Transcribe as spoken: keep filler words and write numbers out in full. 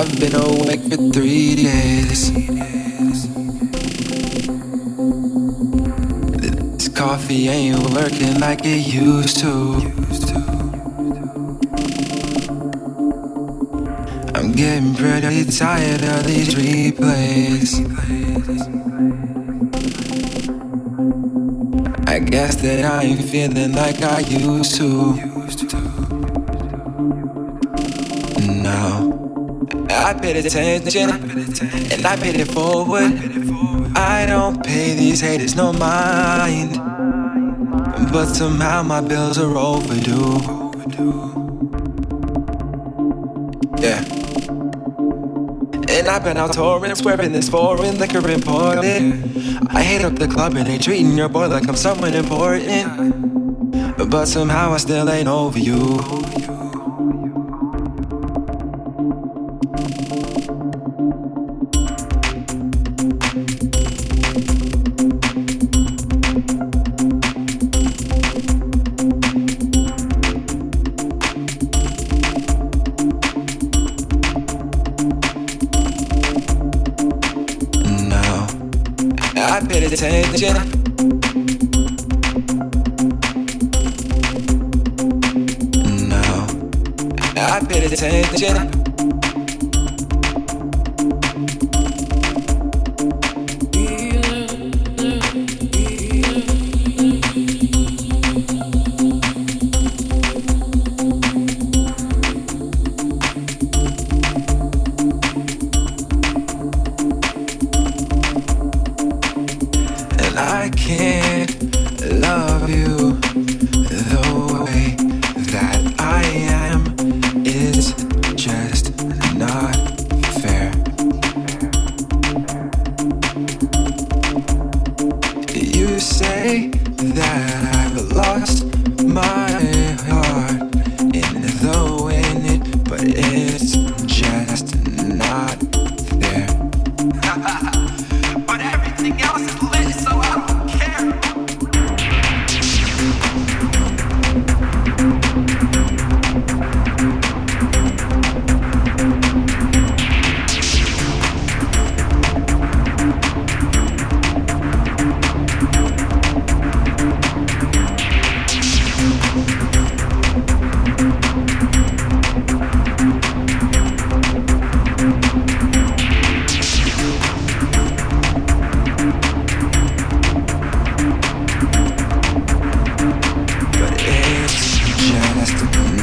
I've been awake for three days. This coffee ain't working like it used to. I'm getting pretty tired of these replays. I guess that I ain't feeling like I used to. No, I paid attention and I paid it forward. I don't pay these haters no mind, but somehow my bills are overdue. Yeah. And I've been out touring, swerving this foreign liquor imported. I hate up the club and they treating your boy like I'm someone important, but somehow I still ain't over you. I paid attention. No, I paid attention. I can't love you the way that I am. It's just not fair. You say that I've lost my heart in the wind, but it's just not there. But everything else is lit, so I don't care. But it's just